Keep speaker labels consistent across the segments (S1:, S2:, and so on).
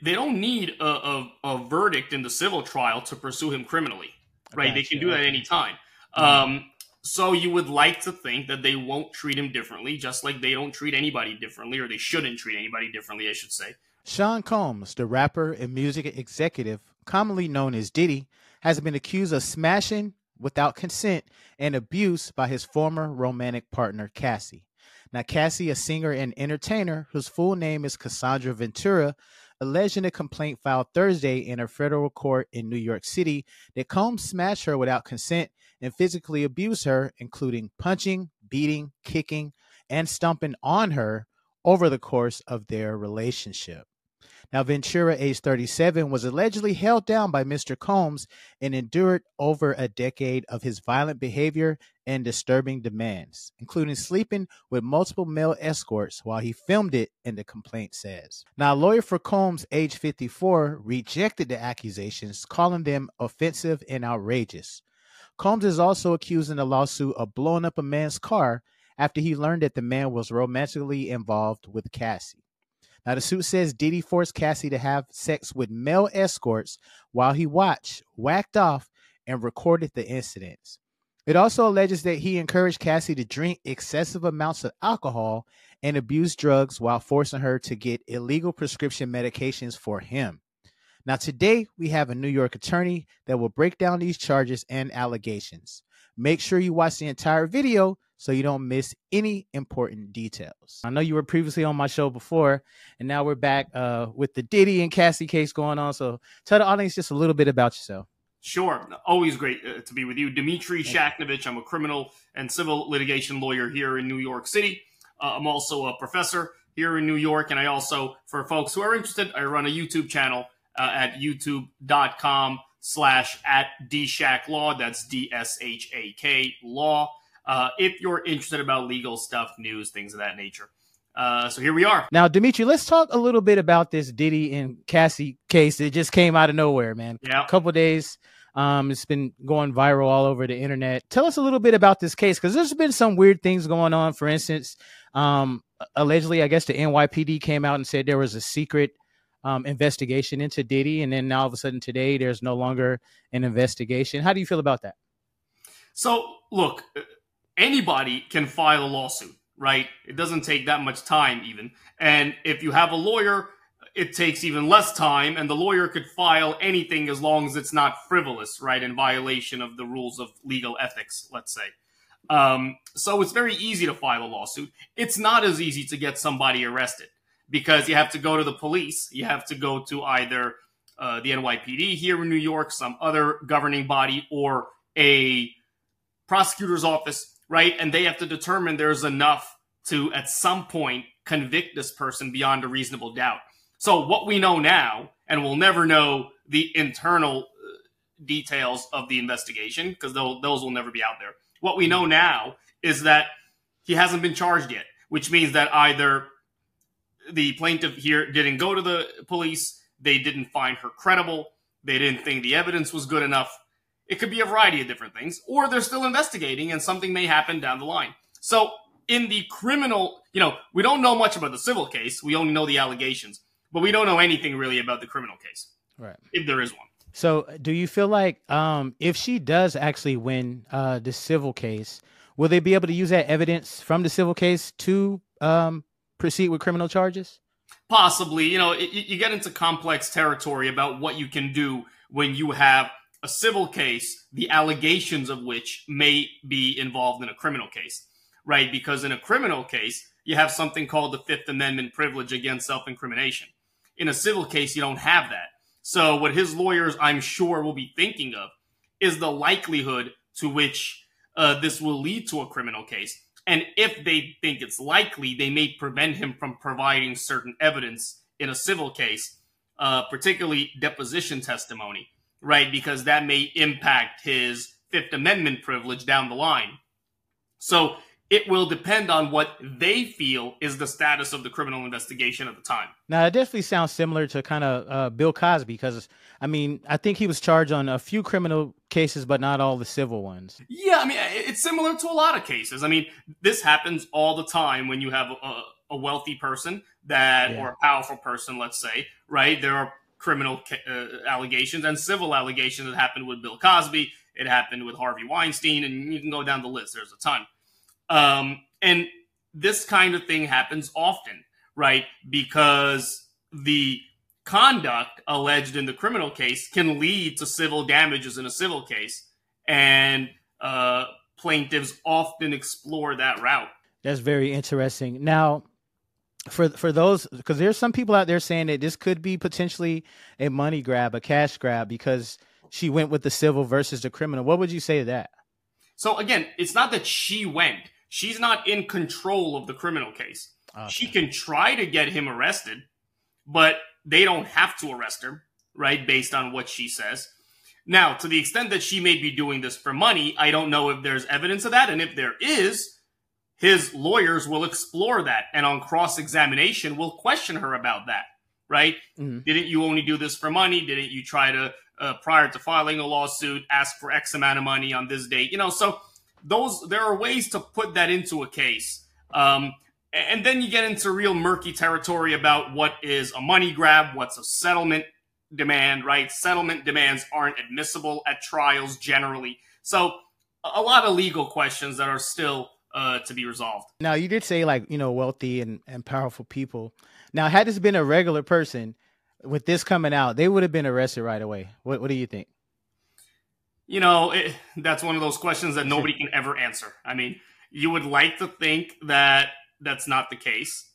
S1: they don't need a verdict in the civil trial to pursue him criminally, right?
S2: Gotcha.
S1: They can do that any time. So you would like to think that they won't treat him differently, just like they don't treat anybody differently, or they shouldn't treat anybody differently, I should say.
S2: Sean Combs, the rapper and music executive, commonly known as Diddy, has been accused of smashing without consent and abuse by his former romantic partner, Cassie. Now, Cassie, a singer and entertainer whose full name is Cassandra Ventura, alleged in a complaint filed Thursday in a federal court in New York City that Combs smashed her without consent and physically abused her, including punching, beating, kicking, and stomping on her over the course of their relationship. Now, Ventura, age 37, was allegedly held down by Mr. Combs and endured over a decade of his violent behavior and disturbing demands, including sleeping with multiple male escorts while he filmed it, and the complaint says. Now, a lawyer for Combs, age 54, rejected the accusations, calling them offensive and outrageous. Combs is also accused in a lawsuit of blowing up a man's car after he learned that the man was romantically involved with Cassie. Now, the suit says Diddy forced Cassie to have sex with male escorts while he watched, whacked off, and recorded the incidents. It also alleges that he encouraged Cassie to drink excessive amounts of alcohol and abuse drugs while forcing her to get illegal prescription medications for him. Now, today, we have a New York attorney that will break down these charges and allegations. Make sure you watch the entire video so you don't miss any important details. I know you were previously on my show before, and now we're back with the Diddy and Cassie case going on. So tell the audience just a little bit about yourself.
S1: Sure. Always great to be with you. Dmitry Shakhnovich. I'm a criminal and civil litigation lawyer here in New York City. I'm also a professor here in New York. And I also, for folks who are interested, I run a YouTube channel at youtube.com/@DShakLaw. That's DSHAK Law. If you're interested about legal stuff, news, things of that nature. So here we are.
S2: Now, Dmitry, let's talk a little bit about this Diddy and Cassie case. It just came out of nowhere, man.
S1: Yeah.
S2: A couple of days. It's been going viral all over the internet. Tell us a little bit about this case, because there's been some weird things going on. For instance, allegedly, I guess the NYPD came out and said there was a secret investigation into Diddy. And then now all of a sudden today, there's no longer an investigation. How do you feel about that?
S1: So, look, anybody can file a lawsuit, right? It doesn't take that much time even. And if you have a lawyer, it takes even less time, and the lawyer could file anything as long as it's not frivolous, right? In violation of the rules of legal ethics, let's say. So it's very easy to file a lawsuit. It's not as easy to get somebody arrested, because you have to go to the police. You have to go to either the NYPD here in New York, some other governing body, or a prosecutor's office, right? And they have to determine there's enough to, at some point, convict this person beyond a reasonable doubt. So what we know now, and we'll never know the internal details of the investigation, because those will never be out there. What we know now is that he hasn't been charged yet, which means that either the plaintiff here didn't go to the police, they didn't find her credible, they didn't think the evidence was good enough. It could be a variety of different things, or they're still investigating and something may happen down the line. So in the criminal, we don't know much about the civil case. We only know the allegations, but we don't know anything really about the criminal case,
S2: right?
S1: If there is one.
S2: So do you feel like if she does actually win the civil case, will they be able to use that evidence from the civil case to proceed with criminal charges?
S1: Possibly. You get into complex territory about what you can do when you have a civil case, the allegations of which may be involved in a criminal case, right? Because in a criminal case, you have something called the Fifth Amendment privilege against self-incrimination. In a civil case, you don't have that. So what his lawyers, I'm sure, will be thinking of is the likelihood to which this will lead to a criminal case. And if they think it's likely, they may prevent him from providing certain evidence in a civil case, particularly deposition testimony, right? Because that may impact his Fifth Amendment privilege down the line. So it will depend on what they feel is the status of the criminal investigation at the time.
S2: Now, it definitely sounds similar to kind of Bill Cosby, because, I think he was charged on a few criminal cases, but not all the civil ones.
S1: Yeah, it's similar to a lot of cases. This happens all the time when you have a a wealthy person or a powerful person, let's say, right? There are criminal allegations and civil allegations that happened with Bill Cosby. It happened with Harvey Weinstein, and you can go down the list. There's a ton. And this kind of thing happens often, right? Because the conduct alleged in the criminal case can lead to civil damages in a civil case. And plaintiffs often explore that route.
S2: That's very interesting. Now, for those, because there's some people out there saying that this could be potentially a money grab, a cash grab, because she went with the civil versus the criminal. What would you say to that?
S1: So again, it's not that she went. She's not in control of the criminal case. Okay. She can try to get him arrested, but they don't have to arrest her, right? Based on what she says. Now, to the extent that she may be doing this for money, I don't know if there's evidence of that. And if there is, his lawyers will explore that. And on cross-examination, will question her about that, right? Mm-hmm. Didn't you only do this for money? Didn't you try to, prior to filing a lawsuit, ask for X amount of money on this date? So there are ways to put that into a case. And then you get into real murky territory about what is a money grab, what's a settlement demand, right? Settlement demands aren't admissible at trials generally. So a lot of legal questions that are still to be resolved.
S2: Now, you did say wealthy and powerful people. Now, had this been a regular person with this coming out, they would have been arrested right away. What do you think?
S1: That's one of those questions that nobody can ever answer. I mean, you would like to think that that's not the case.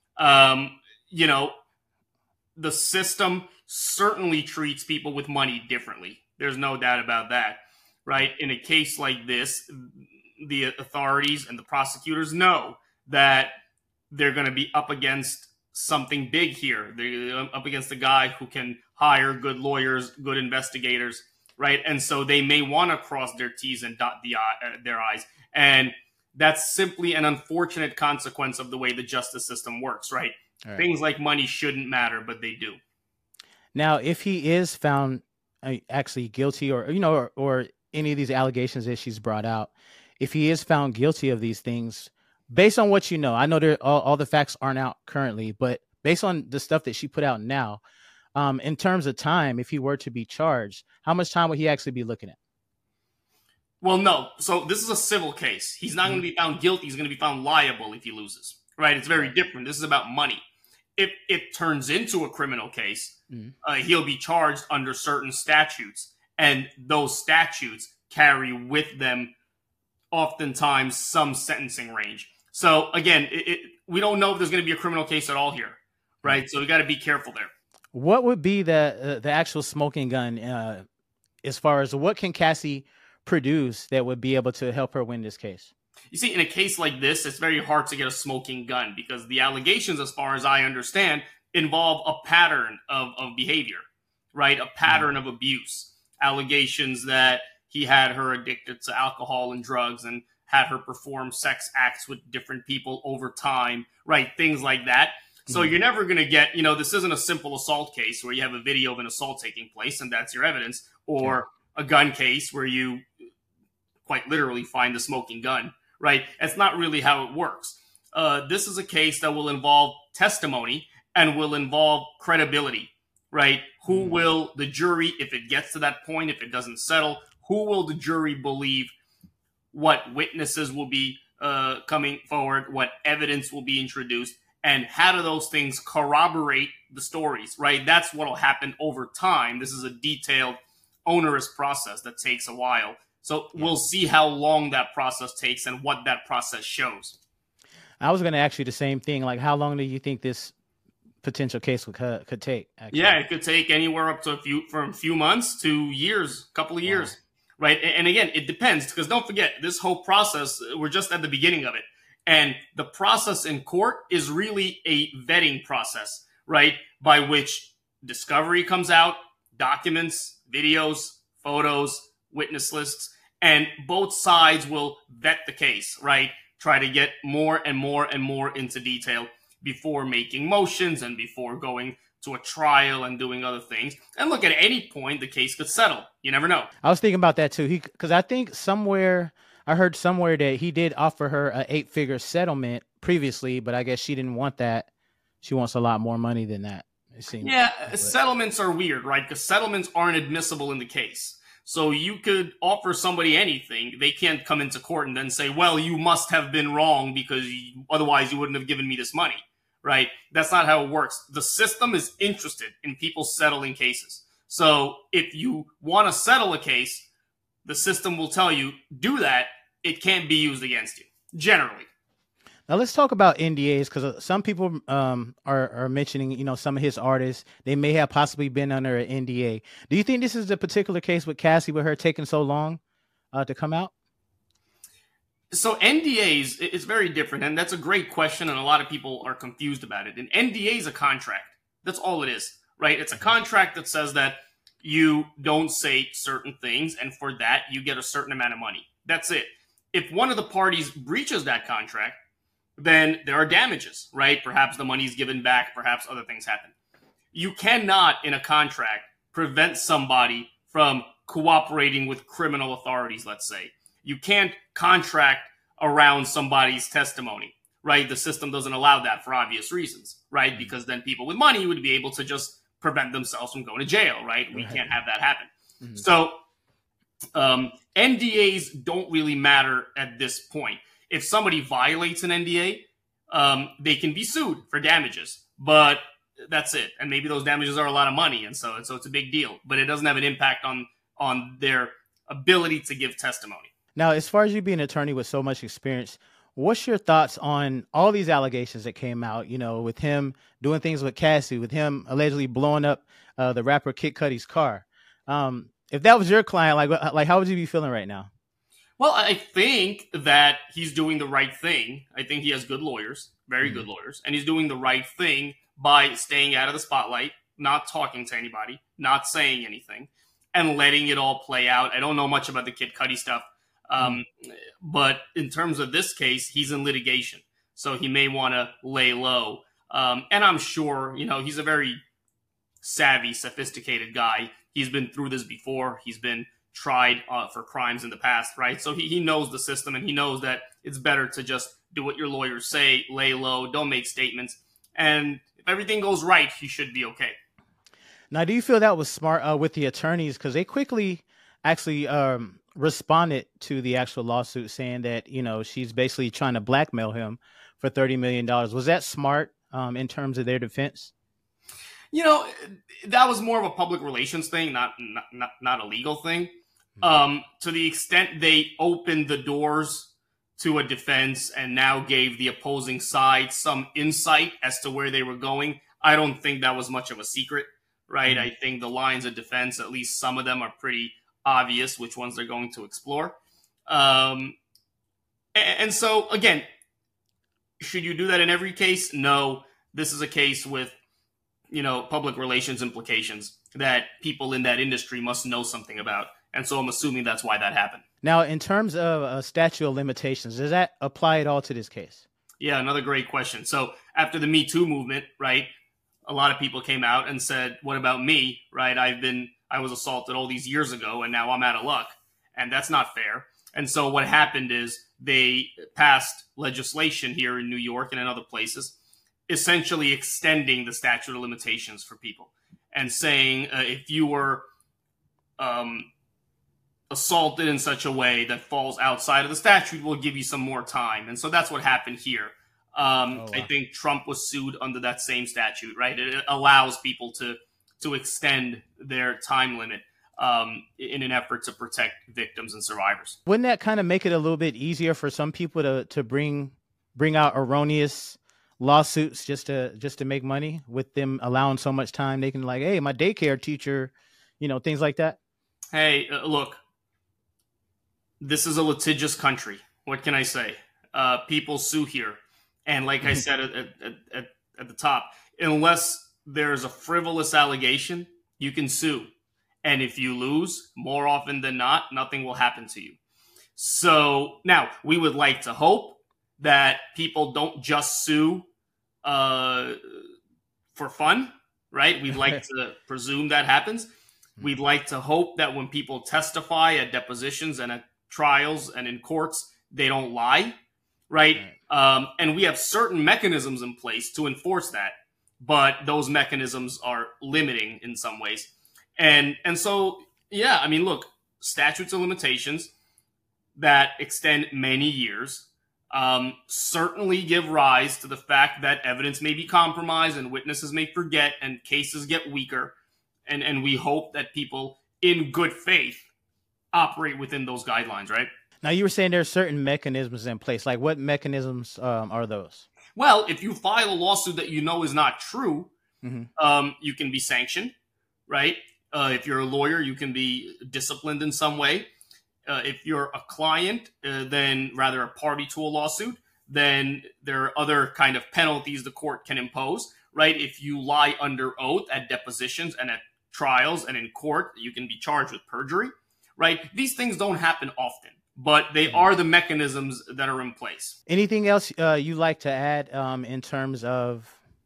S1: The system certainly treats people with money differently. There's no doubt about that, right? In a case like this, the authorities and the prosecutors know that they're going to be up against something big here. They're up against a guy who can hire good lawyers, good investigators, right? And so they may want to cross their T's and dot their I's. And that's simply an unfortunate consequence of the way the justice system works, right? All right. Things like money shouldn't matter, but they do.
S2: Now, if he is found actually guilty or any of these allegations that she's brought out, if he is found guilty of these things, based on what I know all the facts aren't out currently, but based on the stuff that she put out now, in terms of time, if he were to be charged, how much time would he actually be looking at?
S1: Well, no. So this is a civil case. He's not going to be found guilty. He's going to be found liable if he loses, right? It's very different. This is about money. If it turns into a criminal case, he'll be charged under certain statutes, and those statutes carry with them oftentimes some sentencing range. So again, we don't know if there's going to be a criminal case at all here, right? So we got to be careful there.
S2: What would be the actual smoking gun as far as what can Cassie produce that would be able to help her win this case?
S1: You see, in a case like this, it's very hard to get a smoking gun because the allegations, as far as I understand, involve a pattern of behavior, right? A pattern of abuse. Allegations that he had her addicted to alcohol and drugs and had her perform sex acts with different people over time, right? Things like that. So you're never going to get, this isn't a simple assault case where you have a video of an assault taking place and that's your evidence, or a gun case where you quite literally find the smoking gun, right? That's not really how it works. This is a case that will involve testimony and will involve credibility, right? Who will the jury, if it gets to that point, if it doesn't settle, who will the jury believe? What witnesses will be coming forward? What evidence will be introduced? And how do those things corroborate the stories, right? That's what will happen over time. This is a detailed, onerous process that takes a while. So we'll see how long that process takes and what that process shows.
S2: I was going to ask you the same thing. Like, how long do you think this potential case could take? Actually?
S1: Yeah, it could take anywhere up to from a few months to years, a couple of years, right? And again, it depends because don't forget, this whole process, we're just at the beginning of it. And the process in court is really a vetting process, right? By which discovery comes out, documents, videos, photos, witness lists, and both sides will vet the case, right? Try to get more and more and more into detail before making motions and before going to a trial and doing other things. And look, at any point, the case could settle. You never know.
S2: I was thinking about that too. Because I think somewhere, I heard somewhere that he did offer her a 8-figure settlement previously, but I guess she didn't want that. She wants a lot more money than that, it seems.
S1: Yeah,
S2: But
S1: settlements are weird, right? Because settlements aren't admissible in the case. So you could offer somebody anything. They can't come into court and then say, well, you must have been wrong because otherwise you wouldn't have given me this money, right? That's not how it works. The system is interested in people settling cases. So if you want to settle a case, the system will tell you, do that. It can't be used against you, generally.
S2: now let's talk about NDAs because some people are mentioning, some of his artists, they may have possibly been under an NDA. Do you think this is the particular case with Cassie, with her taking so long to come out?
S1: So NDAs is very different, and that's a great question, and a lot of people are confused about it. An NDA is a contract. That's all it is, right? It's a contract that says that you don't say certain things, and for that, you get a certain amount of money. That's it. If one of the parties breaches that contract, then there are damages, right? Perhaps the money is given back, perhaps other things happen. You cannot, in a contract, prevent somebody from cooperating with criminal authorities, let's say. You can't contract around somebody's testimony, right? The system doesn't allow that for obvious reasons, right? Because then people with money would be able to just prevent themselves from going to jail, right? We can't have that happen. Mm-hmm. So NDAs don't really matter at this point. If somebody violates an NDA, they can be sued for damages, but that's it. And maybe those damages are a lot of money, and so it's a big deal. But it doesn't have an impact on their ability to give testimony.
S2: Now, as far as you being an attorney with so much experience, what's your thoughts on all these allegations that came out, with him doing things with Cassie, with him allegedly blowing up the rapper Kid Cudi's car? If that was your client, like how would you be feeling right now?
S1: Well, I think that he's doing the right thing. I think he has good lawyers, very good lawyers, and he's doing the right thing by staying out of the spotlight, not talking to anybody, not saying anything, and letting it all play out. I don't know much about the Kid Cudi stuff. But in terms of this case, he's in litigation, so he may want to lay low. And I'm sure, he's a very savvy, sophisticated guy. He's been through this before. He's been tried for crimes in the past, right? So he knows the system, and he knows that it's better to just do what your lawyers say, lay low, don't make statements. And if everything goes right, he should be okay.
S2: Now, do you feel that was smart with the attorneys? Because they quickly actually responded to the actual lawsuit saying that, she's basically trying to blackmail him for $30 million. Was that smart in terms of their defense?
S1: That was more of a public relations thing, not a legal thing. To the extent they opened the doors to a defense and now gave the opposing side some insight as to where they were going, I don't think that was much of a secret, right? I think the lines of defense, at least some of them, are pretty obvious which ones they're going to explore. And so, again, should you do that in every case? No. This is a case with, public relations implications that people in that industry must know something about. And so I'm assuming that's why that happened.
S2: Now, in terms of statute of limitations, does that apply at all to this case?
S1: Yeah, another great question. So after the Me Too movement, right, a lot of people came out and said, what about me, right? I was assaulted all these years ago, and now I'm out of luck. And that's not fair. And so what happened is they passed legislation here in New York and in other places, essentially extending the statute of limitations for people and saying if you were assaulted in such a way that falls outside of the statute, we'll give you some more time. And so that's what happened here. Wow. I think Trump was sued under that same statute, right? It allows people to extend their time limit in an effort to protect victims and survivors.
S2: Wouldn't that kind of make it a little bit easier for some people to bring out erroneous lawsuits just to make money, with them allowing so much time? They can hey, my daycare teacher, things like that.
S1: Hey, look, this is a litigious country. What can I say? People sue here. And like I said at the top, unless there's a frivolous allegation, you can sue. And if you lose, more often than not, nothing will happen to you. So now we would like to hope that people don't just sue for fun, right? We'd like to presume that happens. We'd like to hope that when people testify at depositions and at trials and in courts, they don't lie, right? And we have certain mechanisms in place to enforce that, but those mechanisms are limiting in some ways. And so, yeah, I mean, look, statutes of limitations that extend many years certainly give rise to the fact that evidence may be compromised and witnesses may forget and cases get weaker. And we hope that people in good faith operate within those guidelines, right?
S2: Now, you were saying there are certain mechanisms in place. Like, what mechanisms are those?
S1: Well, if you file a lawsuit that you know is not true, you can be sanctioned, right? If you're a lawyer, you can be disciplined in some way. If you're a client, then rather a party to a lawsuit, then there are other kind of penalties the court can impose, right? If you lie under oath at depositions and at trials and in court, you can be charged with perjury, right? These things don't happen often, but they are the mechanisms that are in place.
S2: Anything else you like to add in terms of,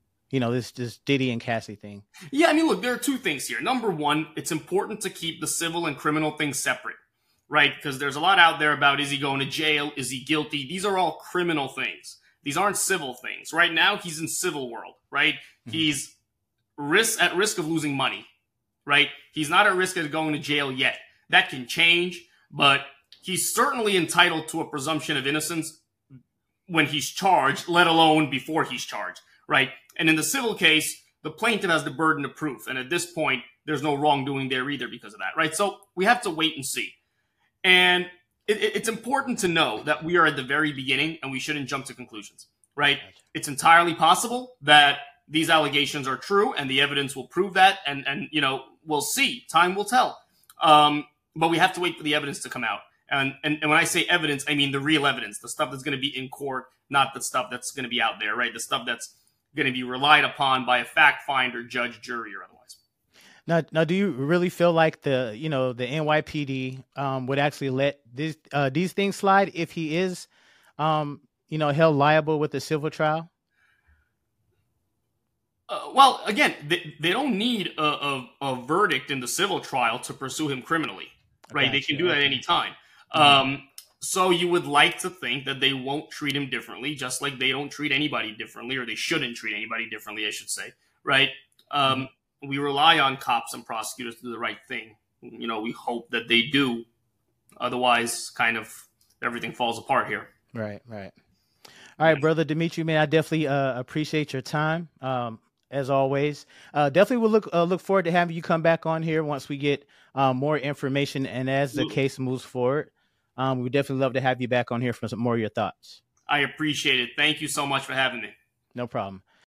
S2: this Diddy and Cassie thing?
S1: Yeah, I mean, look, there are two things here. Number one, it's important to keep the civil and criminal things separate, right? Because there's a lot out there about, is he going to jail? Is he guilty? These are all criminal things. These aren't civil things. Right now, he's in civil world, right? He's at risk of losing money, right? He's not at risk of going to jail yet. That can change, but he's certainly entitled to a presumption of innocence when he's charged, let alone before he's charged, right? And in the civil case, the plaintiff has the burden of proof. And at this point, there's no wrongdoing there either because of that, right? So we have to wait and see. And it's important to know that we are at the very beginning and we shouldn't jump to conclusions, right? It's entirely possible that these allegations are true and the evidence will prove that. And we'll see. Time will tell. But we have to wait for the evidence to come out. And when I say evidence, I mean the real evidence, the stuff that's going to be in court, not the stuff that's going to be out there, right? The stuff that's going to be relied upon by a fact finder, judge, jury, or otherwise.
S2: Now, do you really feel like the NYPD would actually let these things slide if he is, held liable with a civil trial?
S1: Well, again, they don't need a verdict in the civil trial to pursue him criminally, right? They can do that at any time. So you would like to think that they won't treat him differently, just like they don't treat anybody differently, or they shouldn't treat anybody differently, I should say, right? We rely on cops and prosecutors to do the right thing. We hope that they do. Otherwise, kind of everything falls apart here.
S2: Right. All right, Brother Dimitri, man, I definitely appreciate your time. As always, definitely will look forward to having you come back on here once we get more information and as the case moves forward. We would definitely love to have you back on here for some more of your thoughts.
S1: I appreciate it. Thank you so much for having me.
S2: No problem.